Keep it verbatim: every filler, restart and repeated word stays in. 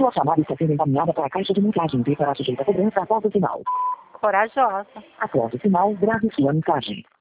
Sua chamada está sendo encaminhada para a caixa de mensagem e será sujeita a cobrança após o sinal. Corajosa. Após o sinal, grave sua mensagem.